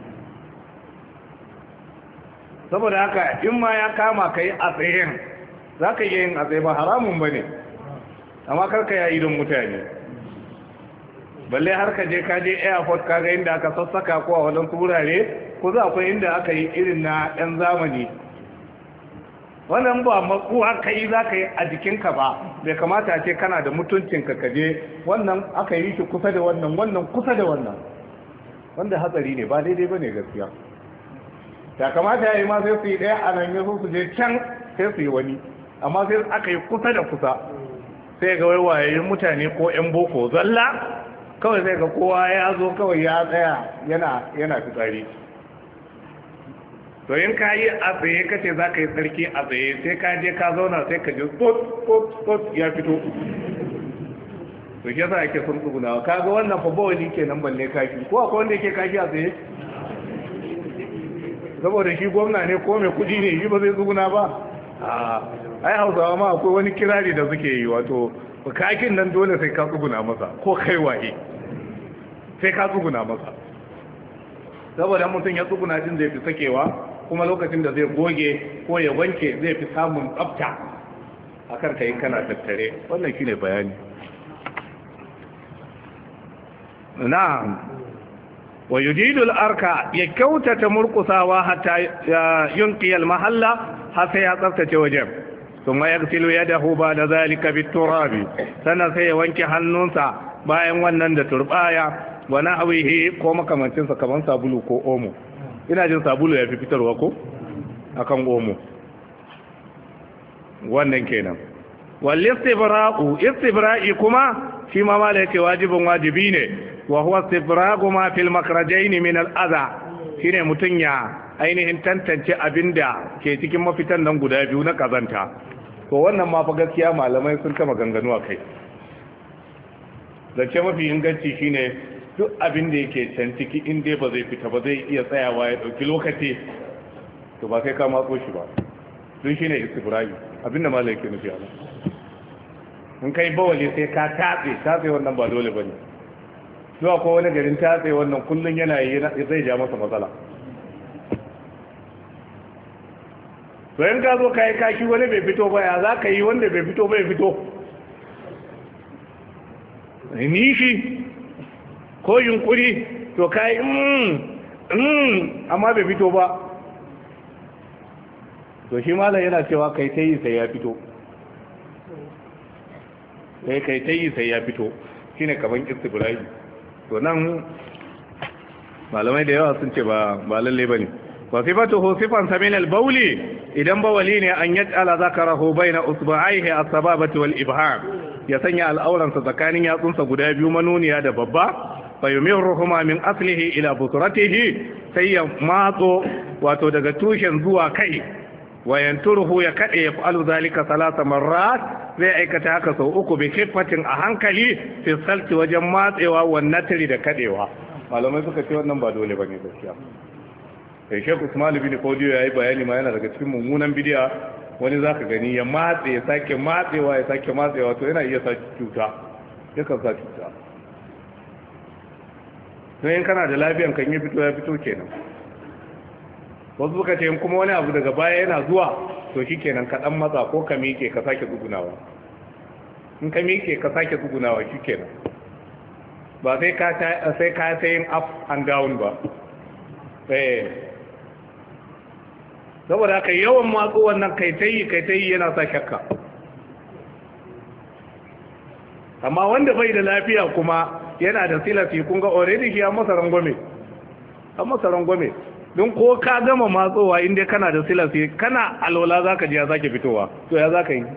saboda haka in ma ya kama ka yi a tsayen za ka yi yin a tsaye ba haramun ba ne amma karka ya yi don mutane balle har ka je airport kaga inda aka sassaka ko a wadansu wurare ko za akwai inda aka yi irin na 'yan zamani wannan ba maku aka yi za ka yi a jikinka ba bai kamata ce kana da mutuncinka ka je wannan aka yi shi kusa da wannan kusa da wannan wanda hatsari ne ba daidai ba ne gaskiya ta kamata ya yi ma sai su yi ɗaya a nan ya su je can sai su yi wani, amma sai aka yi kusa da kusa sai ga waiwayayin mutane ko 'yan boko zalla kawai sai ga kowa ya zo kawai ya tsaya yana fitsari. To in ka yi a tsaye ka ce za ka yi tsarki a tsaye sai ka je ka zauna sai ka ji tot ya fito. To ke sa ake sun tsugunawa kaga wannan fa bawali kenan balle kashi ko akwai wanda yake kashi a tsaye saboda shi gwamna ne ko mai kudi ne shi ba zai tsuguna ba. Ai Hausawa ma akwai wani kirari da suke yi, wato kakin nan dole sai ka tsuguna masa ko kai waye sai ka tsuguna masa, saboda mutum ya tsuguna din zai fi sakewa kuma lokacin da zai goge ko ya wanke zai fi samun tsafta akan kai kana tattare. Wannan shine bayani. na'am wa yujidul arka ya kyautata murkusawa hatta yunqi al mahalla har sai ya tsaftace wajen, kuma yaghsilu yadahu ba'da zalika bit-turabi, sannan sai ya wanke hannunsa bayan wannan da turbaya wa nahwihi ko makamancin sa kaman sabulu ko omo. Ina jin sabulu ya fi fitarwa ko akan omo. Wannan kenan. Wal istibra'i kuma shi ma mala yake wajibi ne, wa huwa istibra'u ma fil makhrajayn min al-adha, shine mutun ya ainihin tantance abinda ke cikin mafitan nan guda biyu na kazanta. To wannan ma fa gaskiya malamai sun ta maganganu akai. Zace mafi inganci shine duk abin da yake can ciki in dai ba zai fita ba zai iya tsayawa ya dauki lokaci, to ba sai ka matso shi ba. Dun shine istibra'i abinda malai yake nufi Allah. In kai bawali sai ka tatse wannan ba dole bane. Zuwa ko wani garin tatse wannan kullun yana yi zai ja masa matsala. To in ka zo kai kashi wani bai fito ba, ya za ka yi wanda bai fito ba ya fito? Nishi ko yunkuri to kai amma bai fito ba. To shi malam yana cewa kai ta yi sai ya fito. Kai ta yi sai ya fito shine kaman istibra'i. To nan malamai da yawa sun ce ba lalle bane. Wa sifatuhu sifan samin al-bawli, idan bawali ne an yaj'ala zakarahu baina usba'aihi as-sababati wal ibham, ya sanya al'auransa tsakanin yatsunsa guda biyu manuniya da babba, fa yumirruhuma min aslihi ila butratihi, sai ya matso wato daga tushen zuwa kai, wa yanturuhu ya kade ya fa'alu zalika salasa marrat, zai aikata haka sau uku bi khifatin a hankali fi salti wajen matsewa wa natri da kadewa. Malamai suka ce wannan ba dole bane gaskiya. Sai Sheikh Usman bin Fodiyo yayi bayani ma yana daga cikin mummunan bidiya, wani zaka gani ya matse ya sake matsewa to yana iya sa cuta, yakan sa cuta. Sai in kana da lafiyan kan yi fito ya fito kenan. Wasu suka ce kuma wani abu daga baya yana zuwa to shikenan ka dan matsa ko ka miƙe ka sake tsugunawa. In ka miƙe ka sake tsugunawa shikenan. Ba sai ka yin up and down ba. Saboda haka yawan matsu wannan kaitayi yana sa shakka. Amma wanda bai da lafiya kuma yana da silafi, kun ga already shi an masa rangwame. Don ko ka gama matsowa inda kana da silafi, kana alwala zaka ji ya sake fitowa, to ya zaka yi?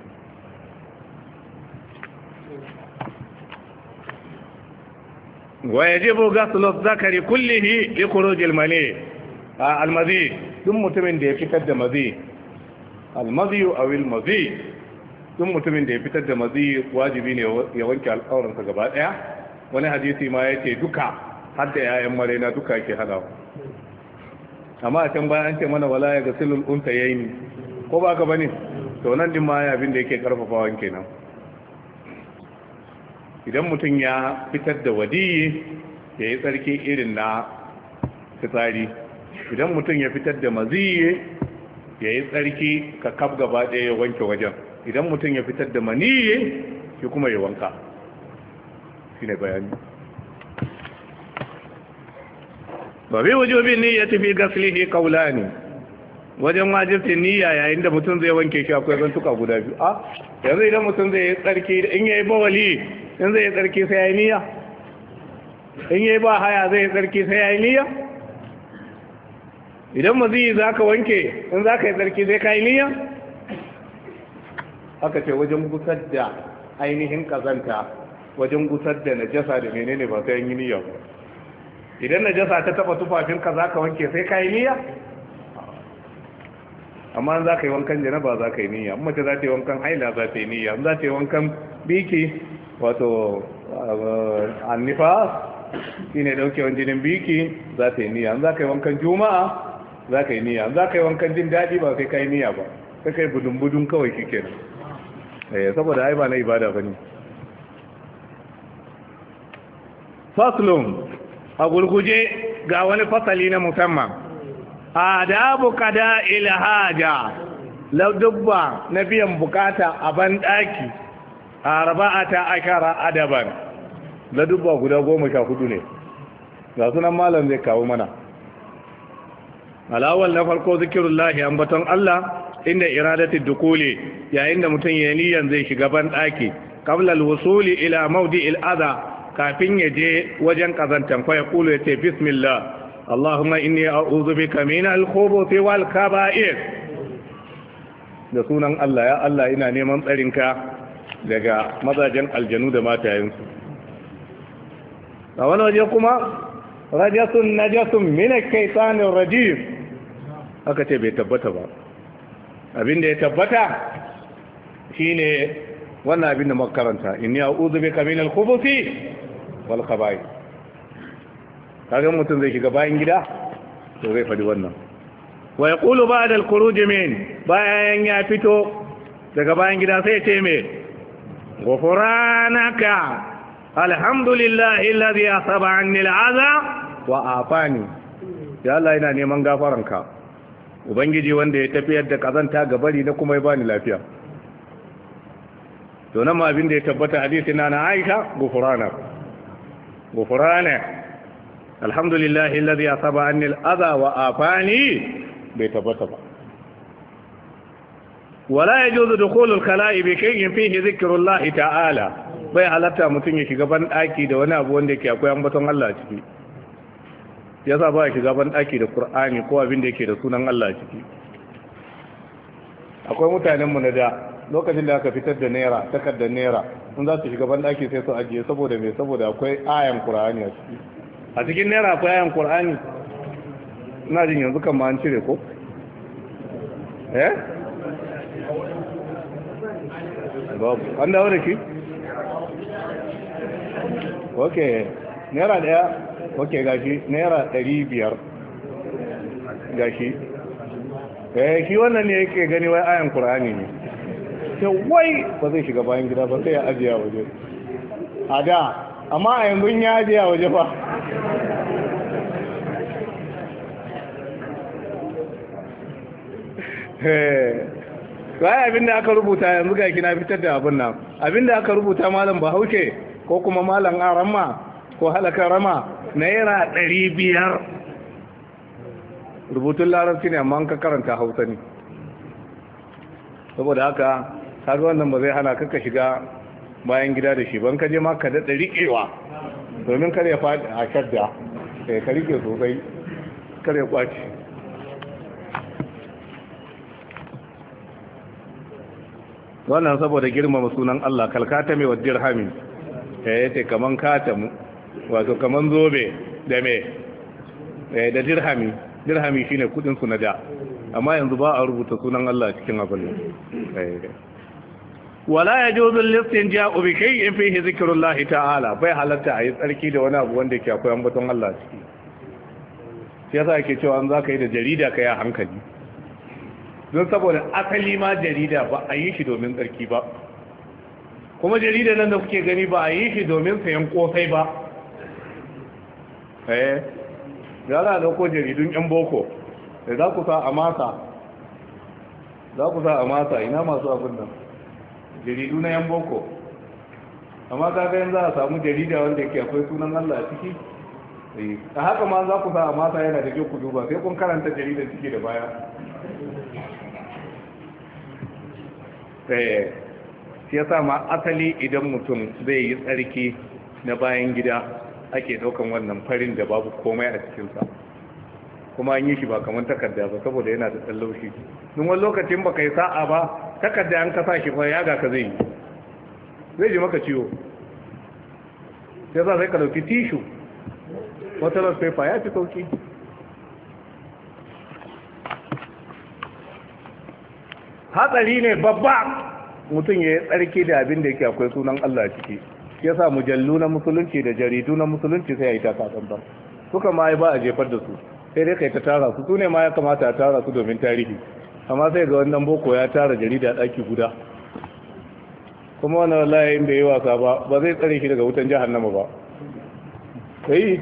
Wa yajibu ghaslu zakari kullihi li khuruj al-mazi, duk mutumin da ya fitar da mazi, al-mazi aw al-mazi, duk mutumin da ya fitar da mazi wajibi ne ya wanke al'auransa gaba daya. Wani hadisi ma yace duka, har da yayan marena duka yake hadawa. Amma a can bayan an ce mana wala ya gasilul untayaini, ko ba ka bane? To nan din ma ya abin da yake karfafawa kenan. Idan mutum ya fitar da wadiyi, ya yi tsarki irin na fitsari. Idan mutum ya fitar da maziyi, ya yi tsarki ka kaf gaba ɗaya ya wanke wajen. Idan mutum ya fitar da maniyi, shi kuma ya wanka. Shi ne bayani. Ba bi wujubin niyyati fi ghaslihi qawlani, wajen wajibtin niyya yayin da mutum zai wanke shi akwai zantuka guda biyu. Yanzu idan mutum zai yi tsarki, in yayi bawali, in zai yi tsarki sai yayi niyya, in yayi ba haya zai yi tsarki sai yayi niyya. idan maziyi za ka wanke in za ka yi tsarki zai ka yi niyya aka ce wajen gusar da ainihin kazanta wajen gusar da najasa da menene ba sai yi niyya ba idan najasa ta taba tufafinka za ka wanke sai ka yi niyya amma za ka yi wankan janaba za ka yi niyya amma ta za ta yi wankan haila za ta yi niyya za ta yi wankan biki wato annifas shi ne daukewan jinin biki za ta yi niyya za ka yi wankan juma'a za ka yi niyya za ka yi wankan jin daɗi ba sai ka yi niyya ba sai ka yi budun-budun kawai shi kenan saboda ai ba na ibada ba ne faslun a gurguje ga wani fasali na musamman adabu kada ilhaja ladubba na biyan bukata a banɗaki arba'ata akara adaban ladubba guda 14 ne ga sunan malam zai kawo mana alawal na farko zikirullahi ambaton Allah inda iradati dukuli yayin da mutum ya niyan zai shiga banɗaki qabla alwusuli ila mawdi'il adha kafin ya je wajen kazantan fa ya kulu ya ce bismillah Allahumma inni a'udhu bika min al-khubuthi wal kaba'ir da sunan Allah ya Allah ina neman tsarinka daga mazajen aljanu da matayensu a wani waje kuma rajasun najasun min al-shaytanir rajim aka ce bai tabbata ba abinda ya tabbata shine wannan abinda muka karanta inni a'udhu bika min al-khubuthi wal kaba'ir kaga mutum zai shiga bayan gida to zai faɗi wannan wa yaqulu ba'da al-khuruj min bayan ya fito daga bayan gida sai ya ce me ghufranaka alhamdulillahi alladhi asaba anni al-adha wa afani ya Allah ina neman gafaranka ubangiji wanda ya tafiyar da kazanta ga bari na kuma ya bani lafiya to nan ma abin da ya tabbata hadisi na Aisha ghufranaka alhamdulillahi alladhi asaba anni al-adha wa afani bai tabbata ba wala yajuzu dukhulu al-khala'i bi shay'in fihi dhikrullah ta'ala bai halatta mutun ya shiga ban daki da wani abu wanda yake akwai ambaton Allah ciki yasa ba ya shiga ban daki da Qur'ani ko abin da yake da sunan Allah ciki akwai mutanen mu na da lokacin da aka fitar da naira takardar naira sun za su shiga ban daki sai su ajiye saboda me saboda akwai ayan Qur'ani a ciki a cikin naira akwai ayan Qur'ani ina jin yanzu kan ma an cire ko babu an dawo da shi ok naira daya ok gashi naira 500 gashi shi wannan ne yake gani wai ayan Qur'ani ne sai wai ba zai shiga bayan gida ba sai ya ajiya waje a da amma a yanzu ya ajiya waje ba sai abinda aka rubuta yanzu ga kina fitar da abin nan abinda aka rubuta malam Bahaushe ko kuma malam Aramma ko halakan Rama naira 500 rubutun larabci ne amma an ka karanta Hausa ne saboda haka kaga wannan ba zai hana ka shiga bayan gida da shi ban ka je ma ka da riƙewa domin kar ya faɗi a shadda ka rike sosai kar ya kwaci wannan saboda girmama sunan Allah kalkata mai wajen dirhami ya ce kaman katamu wato kaman zobe da me da dirhami shine kudin su na da amma yanzu ba a rubuta sunan Allah cikin abin wala yajuzu al-istinja'u bi shay'in fihi zikrullah ta'ala bai halatta ayi tsarki da wani abu wanda yake akwai ambaton Allah ciki shi yasa yake cewa an zaka yi da jarida kai a hankali don saboda asali ma jarida ba a yi shi domin tsarki ba kuma jarida nan da kuke gani ba a yi shi domin sayan kosai ba da za a dauko jaridun yan boko da za ku sa a masa ina masu abin nan jaridu na yan boko amma ka ga yanzu za a samu jarida wanda yake akwai sunan Allah a ciki a haka ma za ku sa a masa yana da kyau ku duba sai kun karanta jaridar ciki da baya shi yasa ma asali idan mutum zai yi tsarki na bayan gida ake daukan wannan farin da babu komai a cikinsa kuma an yi shi ba kamar takarda ba saboda yana da tsallaushi don wani lokacin ba kai sa'a ba takarda an kasa shi fa yaga ka zai ji maka ciwo sai za sai ka dauki tishu water paper ya fi sauki hatsari ne babba mutum ya yi tsarki da abin da yake akwai sunan Allah ciki ya sa mujallu na musulunci da jaridu na musulunci sai ya yi takasan ba suka ma ba a jefar da su sai dai kai ta tara su ne ma ya kamata a tara su domin tarihi amma sai ga wannan boko ya tara jarida daki guda kuma wani wallahi in bai yi wasa ba zai tsare shi daga wutan jahannama ba sai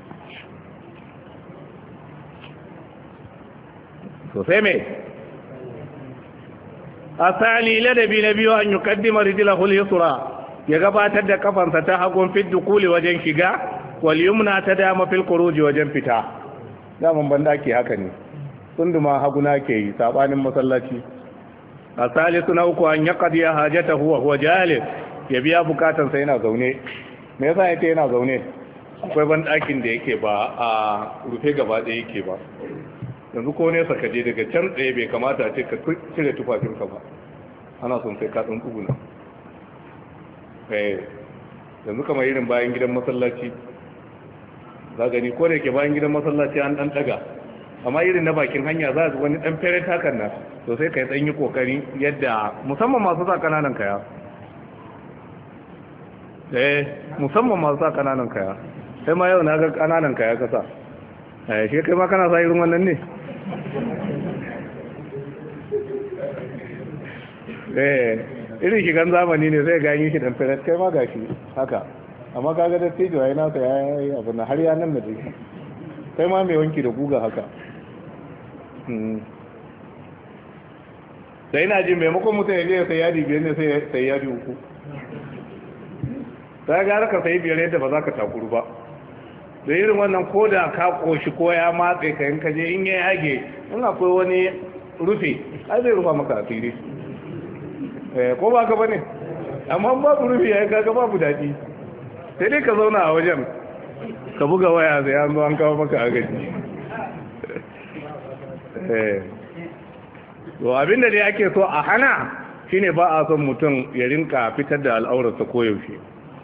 sosai mai asali ladabi na biyu an yi kaddima rijilahul yusra ya gabatar da kafansa ta hagun fit dukuli wajen shiga wal yumna ta dama fil khuruji wajen fita daman banda ke haka ne tsunduma haguna ke yi sabanin masallaci asali suna uku an yaqdi hajatahu wa huwa jalis ya biya bukatansa yana zaune me yasa yake yana zaune akwai ban dakin da yake ba a rufe gaba da yake ba yanzu ko ne saka je daga can tsaye bai kamata a ce ka cire tufafinka ba ana son sai ka ɗan tsuguna yanzu kamar irin bayan gidan masallaci za gani ko da yake bayan gidan masallaci an ɗan ɗaga amma irin na bakin hanya za su wani ɗan fere takan nan to sai ka yi ɗan yi ƙoƙari yadda musamman masu sa ƙananan kaya musamman masu sa ƙananan kaya sai ma yau na ga ƙananan kaya kasa shi kai ma kana sa irin wannan ne irin shigan zamani ne zai gani shi dan firet kai ma gashi haka amma kaga da tejo ai nasa ya yi abu na har ya nan da jiki kai ma mai wanki da guga haka sai na ji maimakon mutum ya je sai yadi biyar ne sai yadi uku sai gara ka sai biyar yadda ba za ka takuru ba da irin wannan ko da ka koshi ko ya matse ka in ka je in ya yage in akwai wani rufe ai zai rufa maka asiri ko ba ka bane amma babu rufe ya kaga babu daɗi sai dai ka zauna a wajen ka buga waya sai an zo an kawo maka agaji to abinda dai ake so a hana shine ba a son mutum ya rinka fitar da al'aurarsa koyaushe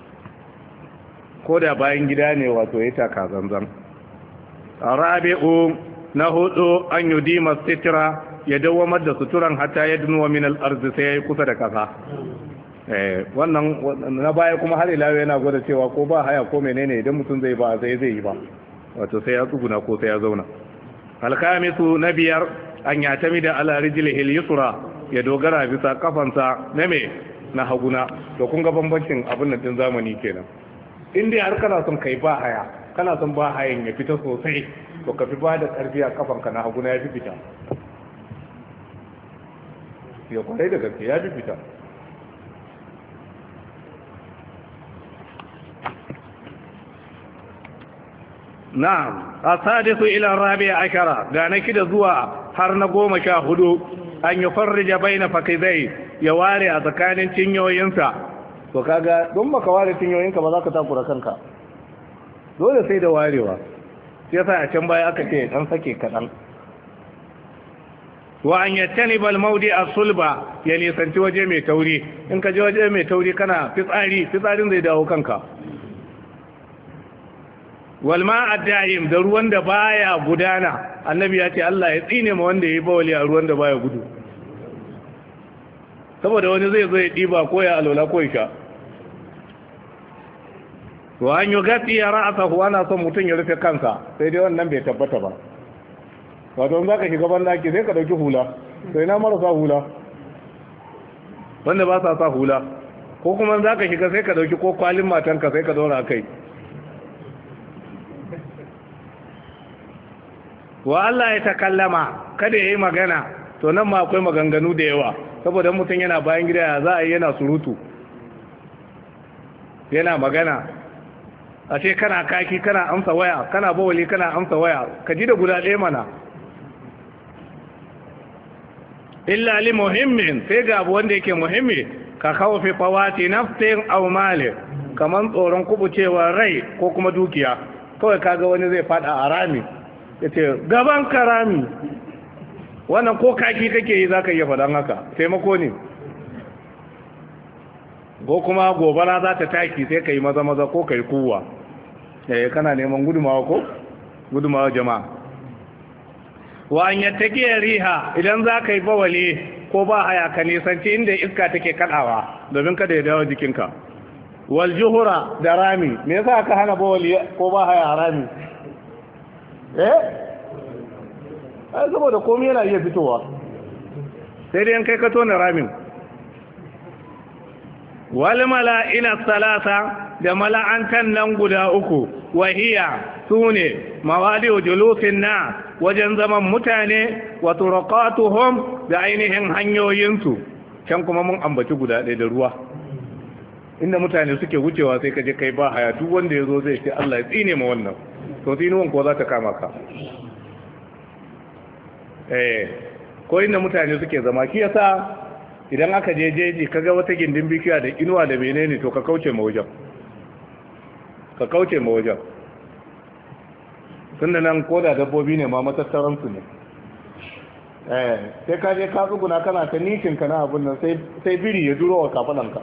ko da bayan gida ne wato ya taka zanzan rabi'u na hudu an yudima sitra ya dawamar da suturan hatta ya dunuwa min al-ardi sai yayi kusa da kasa wannan na baya kuma har ila yana gwada cewa ko ba haya ko menene idan mutum zai ba zai yi ba wato sai ya tsuguna ko sai ya zauna al-khamisu na biyar an yatami da ala rijlihi al-yusra ya dogara bisa kafansa na haguna to kun ga bambancin abin nan din zamani kenan in dai har kana son kai ba haya kana son ba hayan ya fita sosai to ka fi ba da karfi a kafanka na haguna ya fi fita ya kwarai da gaske ya fi fita na'am asadisu ila rabi'a ashara ga na kida zuwa har na 14 an yi farrija baina fakizai ya ware a tsakanin cinyoyinsa to kaga don baka ware cinyoyinka ba za ka takura kanka dole sai da warewa sai yasa a can baya aka ce dan sake kadan wa an yattani bal maudi as-sulba ya nisanci waje mai tauri in ka je waje mai tauri kana fitsarin zai dawo kanka wal ma'a da'im da ruwan da baya gudana annabi ya ce Allah ya tsine ma wanda yayi bawali a ruwan da baya gudu saboda wani zai zo ya diba ko ya alola ko ya sha wa an yugati ya ra'sahu ana son mutun ya rufe kansa sai dai wannan bai tabbata ba wato in zaka shiga bandaki sai ka dauki hula sai na marasa hula wanda ba sa sa hula ko kuma zaka shiga sai ka dauki ko kwalin matanka sai ka dora kai wa Allah ya takallama kada yayi magana to nan ma akwai maganganu da yawa saboda mutum yana bayan gida za a yi yana surutu yana magana a ce kana kaki kana amsa waya kana bawali kana amsa waya ka ji da guda ɗaya mana illa li muhimmin sai ga abu wanda yake muhimmi ka kawo fi fawati nafsin aw mali kaman tsoron kubucewa rai ko kuma dukiya kawai kaga wani zai fada a rami ya ce gaban karami wannan ko kaki kake yi za ka iya faɗan haka taimako ne ko kuma gobara za ta taki sai ka yi maza ko ka yi kuwa kana neman gudumawa ko gudumawa jama'a wa an yattaki riha idan za ka yi bawali ko ba haya ka nisanci inda iska take kaɗawa domin kada ya dawo jikinka wal juhura da rami me yasa aka hana bawali ko ba haya rami ai saboda komai yana iya fitowa sai dai kai ka tona ramin wal mala'ina salasa da mala'antan nan guda uku wahiya sune mawadi'u julusin na wajen zaman mutane wa turqatuhum da ainihin hanyoyinsu can kuma mun ambaci guda ɗaya da ruwa inda mutane suke wucewa sai ka je kai ba haya duk wanda yazo zai ce Allah ya tsine ma wannan to tsinuwan ko za ta kama ka ko inda mutane suke zama shi yasa idan aka je jeji kaga wata gindin bikiya da inuwa da menene to ka kauce ma wajen tunda nan koda dabbobi ne ma matattaransu ne sai ka je ka tsuguna kana ta nishinka na abin nan sai biri ya duro wa kafalanka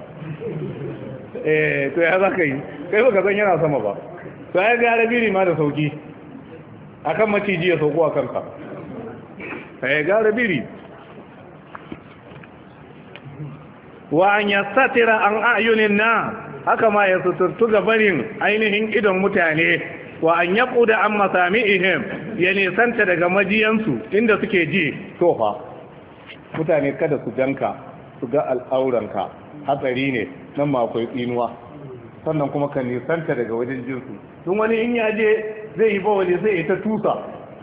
to ya za ka yi kai baka san yana sama ba to ya gara biri ma da sauki akan maciji ya sauko a kanka gara biri wa an yastatira an ayunin na haka ma ya suturtu ga barin ainihin idon mutane wa an yaquda an masami'ihim ya nisanta daga majiyansu inda suke ji tofa mutane kada su janka su ga al'auranka hatsari ne nan ma akwai tsinuwa sannan kuma ka nisanta daga wajen jinsu tun wani in ya je zai yi bawali zai yi ta tusa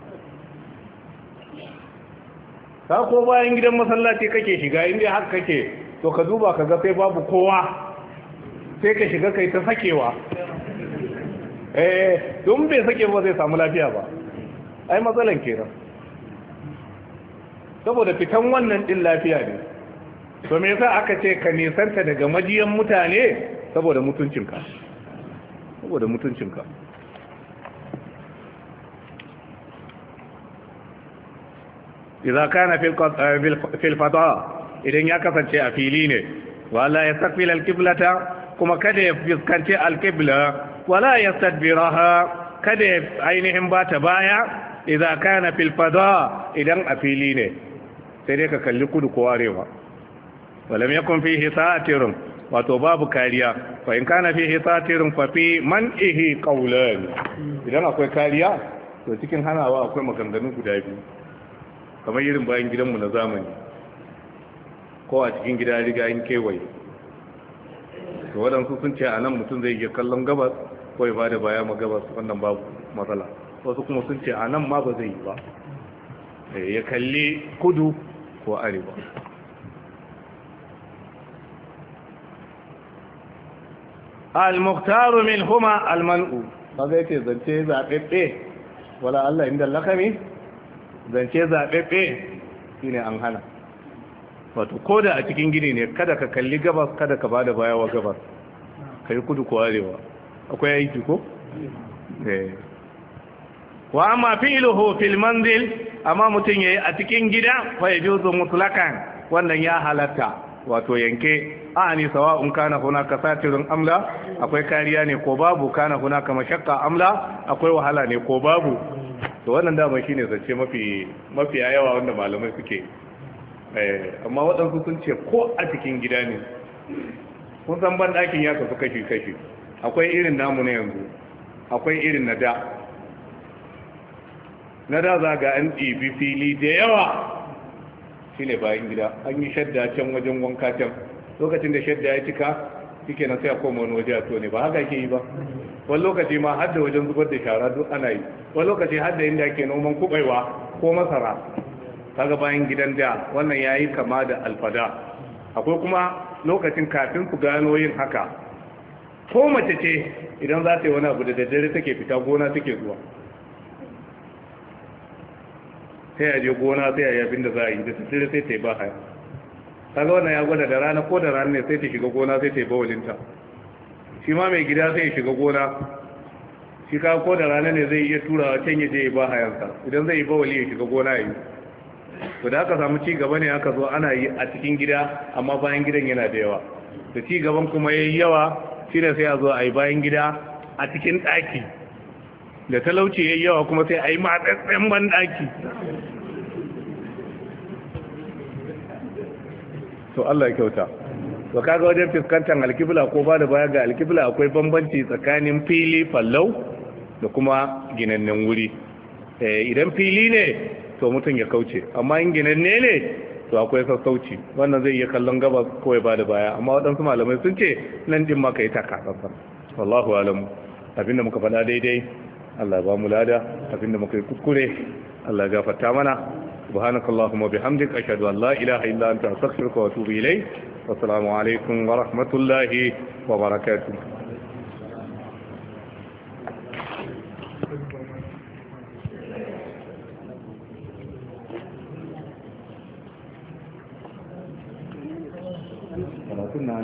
ka ko bayan gidan masallaci kake shiga inda haka kake to ka duba ka ga sai babu kowa sai ka shiga kai ta sakewa don bai sake ba zai samu lafiya ba ai matsalan kenan saboda fitan wannan din lafiya ne to me yasa aka ce ka nisanta daga majiyan mutane saboda mutuncinka idza kana fil fada idan ya kasance a fili ne wala yastaqbil al-qiblata kuma kada ya fuskanci al-qibla wala yastadbiraha kada ya ainihin bata baya idza kana fil fada idan a fili ne sai dai ka kalli kudu ko arewa walam yakun fihi satirun wato babu kariya fa in kana fihi satirun fa fi man'ihi qawlan idan akwai kariya to cikin hanawa akwai maganganu guda biyu kamar irin bayan gidanmu na zamani ko a cikin gida riga in kewaye to waɗansu sun ce a nan mutum zai iya kallon gabas ko ya bada baya ma gabas wannan babu matsala wasu kuma sun ce a nan ma ba zai yi ba ya kalli kudu ko arewa al-mukhtaru min huma al-man'u kaga yake zance zaɓeɓɓe wala Allah inda lakami zance zaɓeɓɓe shine an hana wato ko da a cikin gini ne kada ka kalli gabas kada ka bada baya wa gabas ka yi kudu ko arewa akwai aiki ko? wa amma fi'luhu fil manzil amma mutum yayi a cikin gida fa yajuzu mutlaqan wannan ya halatta wato yanke ani sawa'un kana hunaka satirun amla akwai kariya ne ko babu kana hunaka mashaqqa amla akwai wahala ne ko babu to wannan dama shine zance mafi yawa wanda malamai suke amma waɗansu sun ce ko a cikin gida ne kun san ban ɗakin ya kasu kashi akwai irin namu na yanzu akwai irin na da za ga an ɗibi fili da yawa shi ne bayan gida an yi shadda can wajen wanka can lokacin da shadda ya cika shike na sai a koma wani waje a tone ba haka ke yi ba wani lokaci ma har da wajen zubar da shara duk ana yi wani lokaci har da inda ake noman kubaiwa ko masara kaga bayan gidan da wannan yayi kama da alfada akwai kuma lokacin kafin ku gano yin haka ko mace ce idan za ta yi wani abu da daddare take fita gona take zuwa sai a je gona sai a yabin da za a yi da daddare sai ta yi ba haya kaga wannan ya gwada da rana ko da rana ne sai ta shiga gona sai ta yi bawalinta shi ma mai gida sai ya shiga gona shi ka ko da rana ne zai iya turawa can ya je ba hayansa idan zai yi ba wali ya shiga gona yi to da aka samu ci gaba ne aka zo ana yi a cikin gida amma bayan gidan yana da yawa da ci gaban kuma yayi yawa shine sai a zo a yi bayan gida a cikin daki da talauci yayi yawa kuma sai a yi matsatsen ban daki to Allah ya kyauta to kaga wajen fuskantar alkibla ko ba da baya ga alkibla akwai bambanci tsakanin fili fallau da kuma ginannen wuri idan fili ne to mutum ya kauce amma in ginanne ne to akwai sassauci wannan zai iya kallon gaba ko ya ba da baya amma waɗansu malamai sun ce nan din ma ka yi taka tsantsan wallahu alamu abinda muka faɗa daidai Allah ba mu lada abinda muka yi kuskure Allah ya gafarta mana subhanakallahumma bihamdik ashhadu an la ilaha illa anta astaghfiruka wa atubu ilayk wassalamu alaikum wa rahmatullahi wa barakatuh